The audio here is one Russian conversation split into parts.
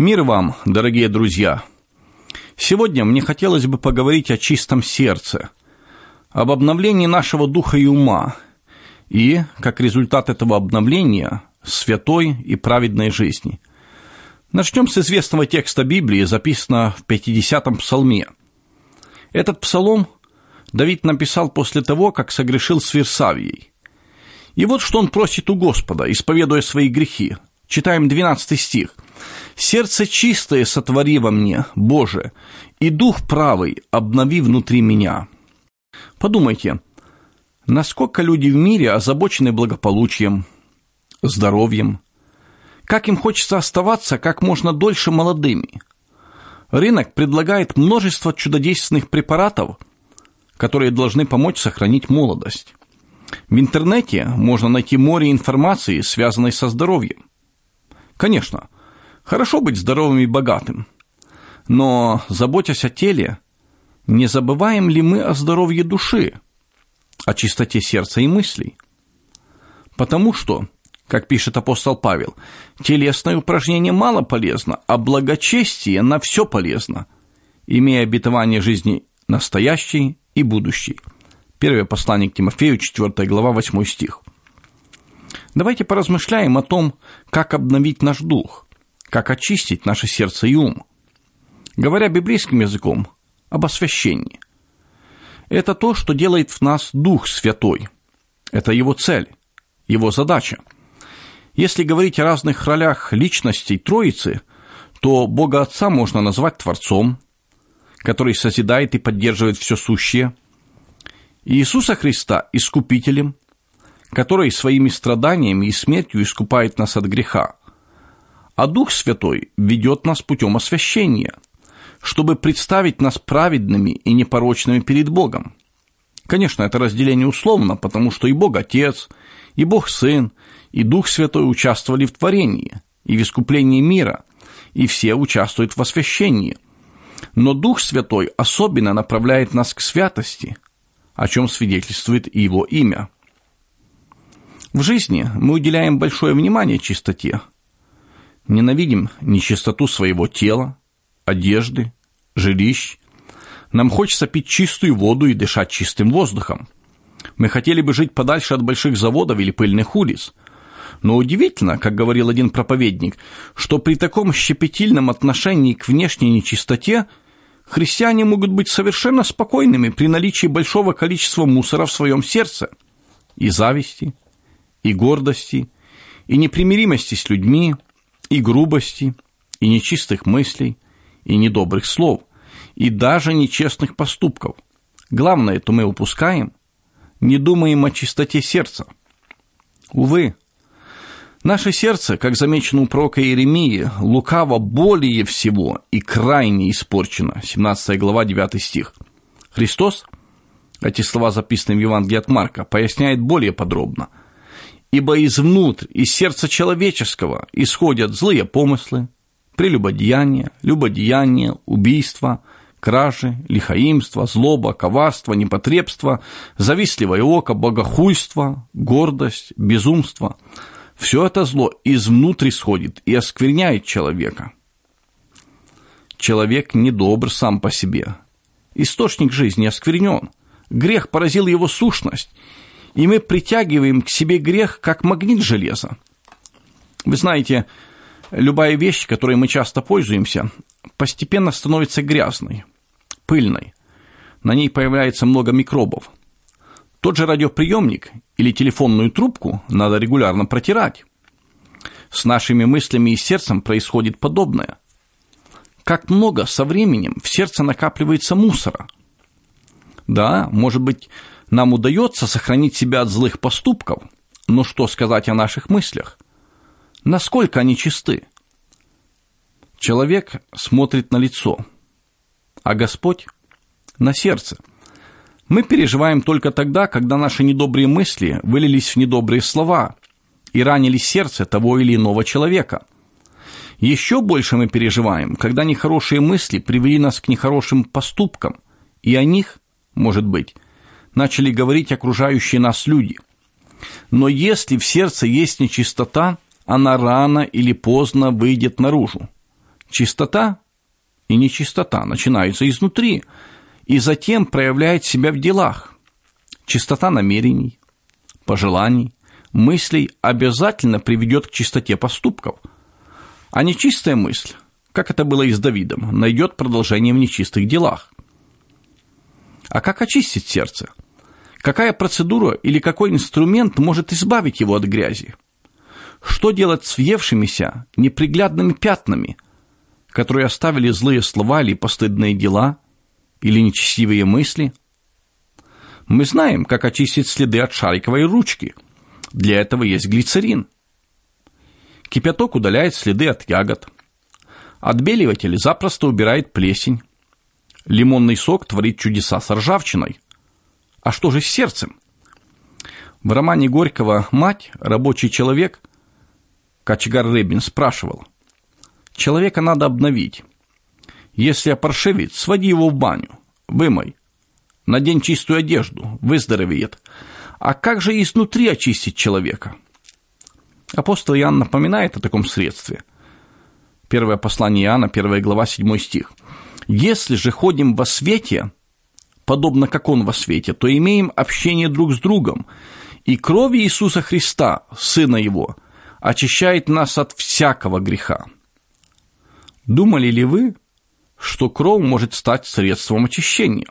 Мир вам, дорогие друзья! Сегодня мне хотелось бы поговорить о чистом сердце, об обновлении нашего духа и ума, и, как результат этого обновления, святой и праведной жизни. Начнем с известного текста Библии, записанного в 50-м псалме. Этот псалом Давид написал после того, как согрешил с Вирсавией. И вот что он просит у Господа, исповедуя свои грехи. Читаем 12 стих. «Сердце чистое сотвори во мне, Боже, и дух правый обнови внутри меня». Подумайте, насколько люди в мире озабочены благополучием, здоровьем, как им хочется оставаться как можно дольше молодыми. Рынок предлагает множество чудодейственных препаратов, которые должны помочь сохранить молодость. В интернете можно найти море информации, связанной со здоровьем. Конечно, хорошо быть здоровым и богатым, но, заботясь о теле, не забываем ли мы о здоровье души, о чистоте сердца и мыслей? Потому что, как пишет апостол Павел, телесное упражнение мало полезно, а благочестие на все полезно, имея обетование жизни настоящей и будущей. Первое послание к Тимофею, 4 глава, 8 стих. Давайте поразмышляем о том, как обновить наш дух, как очистить наше сердце и ум. Говоря библейским языком, об освящении. Это то, что делает в нас Дух Святой. Это его цель, его задача. Если говорить о разных ролях личностей Троицы, то Бога Отца можно назвать Творцом, который созидает и поддерживает все сущее, и Иисуса Христа – Искупителем, который своими страданиями и смертью искупает нас от греха. А Дух Святой ведет нас путем освящения, чтобы представить нас праведными и непорочными перед Богом. Конечно, это разделение условно, потому что и Бог Отец, и Бог Сын, и Дух Святой участвовали в творении и в искуплении мира, и все участвуют в освящении. Но Дух Святой особенно направляет нас к святости, о чем свидетельствует и Его имя. В жизни мы уделяем большое внимание чистоте, ненавидим нечистоту своего тела, одежды, жилищ. Нам хочется пить чистую воду и дышать чистым воздухом. Мы хотели бы жить подальше от больших заводов или пыльных улиц. Но удивительно, как говорил один проповедник, что при таком щепетильном отношении к внешней нечистоте христиане могут быть совершенно спокойными при наличии большого количества мусора в своем сердце, и зависти, и гордости, и непримиримости с людьми, и грубости, и нечистых мыслей, и недобрых слов, и даже нечестных поступков. Главное, то мы упускаем, не думаем о чистоте сердца. Увы, наше сердце, как замечено у пророка Иеремии, лукаво более всего и крайне испорчено. 17 глава, 9 стих. Христос, эти слова записаны в Евангелии от Марка, поясняет более подробно. «Ибо извнутрь, из сердца человеческого исходят злые помыслы, прелюбодеяние, любодеяние, убийство, кражи, лихоимство, злоба, коварство, непотребство, завистливое око, богохульство, гордость, безумство». Все это зло изнутри исходит и оскверняет человека. Человек недобр сам по себе. Источник жизни осквернен. Грех поразил его сущность, и мы притягиваем к себе грех, как магнит железа. Вы знаете, любая вещь, которой мы часто пользуемся, постепенно становится грязной, пыльной. На ней появляется много микробов. Тот же радиоприемник или телефонную трубку надо регулярно протирать. С нашими мыслями и сердцем происходит подобное. Как много со временем в сердце накапливается мусора. Да, может быть, нам удается сохранить себя от злых поступков, но что сказать о наших мыслях? Насколько они чисты? Человек смотрит на лицо, а Господь – на сердце. Мы переживаем только тогда, когда наши недобрые мысли вылились в недобрые слова и ранили сердце того или иного человека. Еще больше мы переживаем, когда нехорошие мысли привели нас к нехорошим поступкам, и о них, может быть, начали говорить окружающие нас люди. Но если в сердце есть нечистота, она рано или поздно выйдет наружу. Чистота и нечистота начинаются изнутри и затем проявляет себя в делах. Чистота намерений, пожеланий, мыслей обязательно приведет к чистоте поступков. А нечистая мысль, как это было и с Давидом, найдет продолжение в нечистых делах. А как очистить сердце? Какая процедура или какой инструмент может избавить его от грязи? Что делать с въевшимися неприглядными пятнами, которые оставили злые слова или постыдные дела, или нечестивые мысли? Мы знаем, как очистить следы от шариковой ручки. Для этого есть глицерин. Кипяток удаляет следы от ягод. Отбеливатель запросто убирает плесень. Лимонный сок творит чудеса с ржавчиной. А что же с сердцем? В романе Горького «Мать», рабочий человек, Кочегар Рыбин, спрашивал: человека надо обновить. Если опоршивит, своди его в баню, вымой, надень чистую одежду, выздоровеет. А как же изнутри очистить человека? Апостол Иоанн напоминает о таком средстве. Первое послание Иоанна, 1 глава, 7 стих. «Если же ходим во свете, подобно как Он во свете, то имеем общение друг с другом, и кровь Иисуса Христа, Сына Его, очищает нас от всякого греха». Думали ли вы, что кровь может стать средством очищения?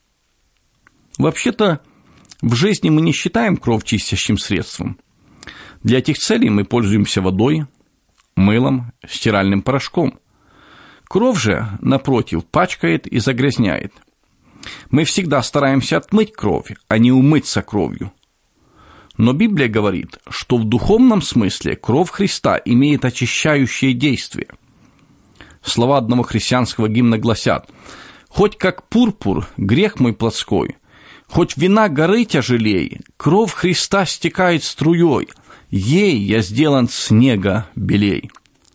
Вообще-то, в жизни мы не считаем кровь чистящим средством. Для этих целей мы пользуемся водой, мылом, стиральным порошком. Кровь же, напротив, пачкает и загрязняет. Мы всегда стараемся отмыть кровь, а не умыться кровью. Но Библия говорит, что в духовном смысле кровь Христа имеет очищающее действие. Слова одного христианского гимна гласят: «Хоть как пурпур грех мой плотской, хоть вина горы тяжелей, кровь Христа стекает струей, ей я сделан снега белей».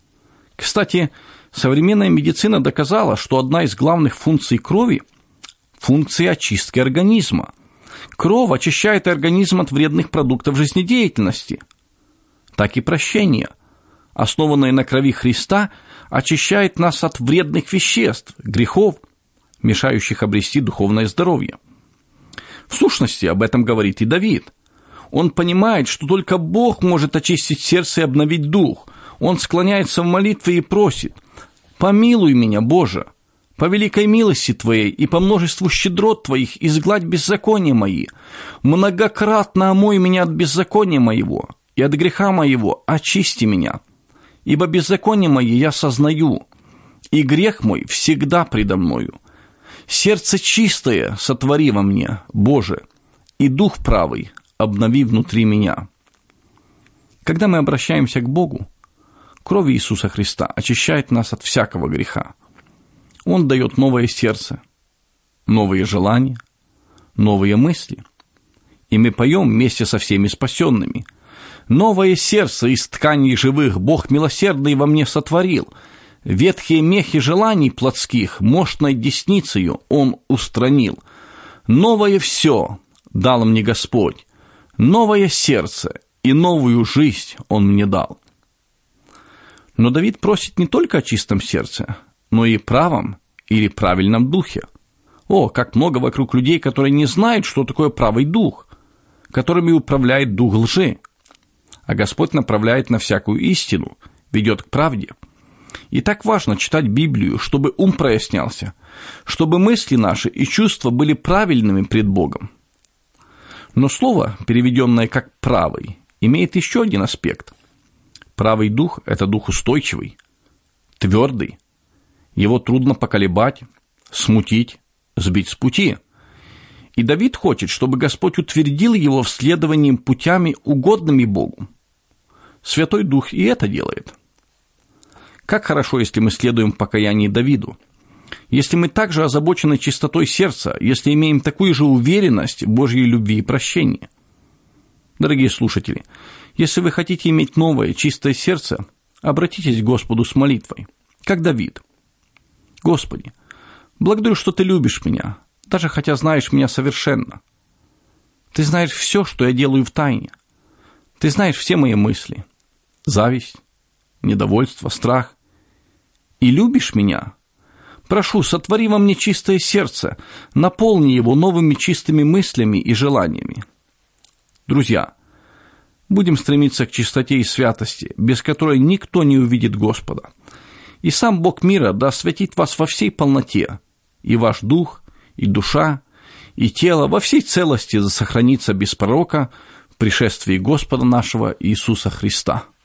Кстати, современная медицина доказала, что одна из главных функций крови – функция очистки организма. Кровь очищает организм от вредных продуктов жизнедеятельности. Так и прощение, основанное на крови Христа, очищает нас от вредных веществ, грехов, мешающих обрести духовное здоровье. В сущности, об этом говорит и Давид. Он понимает, что только Бог может очистить сердце и обновить дух. Он склоняется в молитве и просит: «Помилуй меня, Боже, по великой милости Твоей и по множеству щедрот Твоих изгладь беззакония мои. Многократно омой меня от беззакония моего, и от греха моего очисти меня. Ибо беззаконие мое я сознаю, и грех мой всегда предо мною. Сердце чистое сотвори во мне, Боже, и дух правый обнови внутри меня». Когда мы обращаемся к Богу, кровь Иисуса Христа очищает нас от всякого греха. Он дает новое сердце, новые желания, новые мысли. И мы поем вместе со всеми спасенными: «Новое сердце из тканей живых Бог милосердный во мне сотворил. Ветхие мехи желаний плотских мощной десницею Он устранил. Новое все дал мне Господь, новое сердце и новую жизнь Он мне дал». Но Давид просит не только о чистом сердце, но и правом или правильном духе. О, как много вокруг людей, которые не знают, что такое правый дух, которыми управляет дух лжи. А Господь направляет на всякую истину, ведет к правде. И так важно читать Библию, чтобы ум прояснялся, чтобы мысли наши и чувства были правильными пред Богом. Но слово, переведенное как «правый», имеет еще один аспект. Правый дух – это дух устойчивый, твердый. Его трудно поколебать, смутить, сбить с пути. И Давид хочет, чтобы Господь утвердил его в следовании путями, угодными Богу. Святой Дух и это делает. Как хорошо, если мы следуем покаянию Давиду. Если мы также озабочены чистотой сердца, если имеем такую же уверенность в Божьей любви и прощении. Дорогие слушатели, если вы хотите иметь новое, чистое сердце, обратитесь к Господу с молитвой, как Давид. «Господи, благодарю, что Ты любишь меня, даже хотя знаешь меня совершенно. Ты знаешь все, что я делаю в тайне. Ты знаешь все мои мысли, зависть, недовольство, страх. и любишь меня? Прошу, сотвори во мне чистое сердце, наполни его новыми чистыми мыслями и желаниями. Друзья, будем стремиться к чистоте и святости, без которой никто не увидит Господа. И сам Бог мира да осветит вас во всей полноте, и ваш дух, и душа, и тело во всей целости да сохранится без порока в пришествии Господа нашего Иисуса Христа.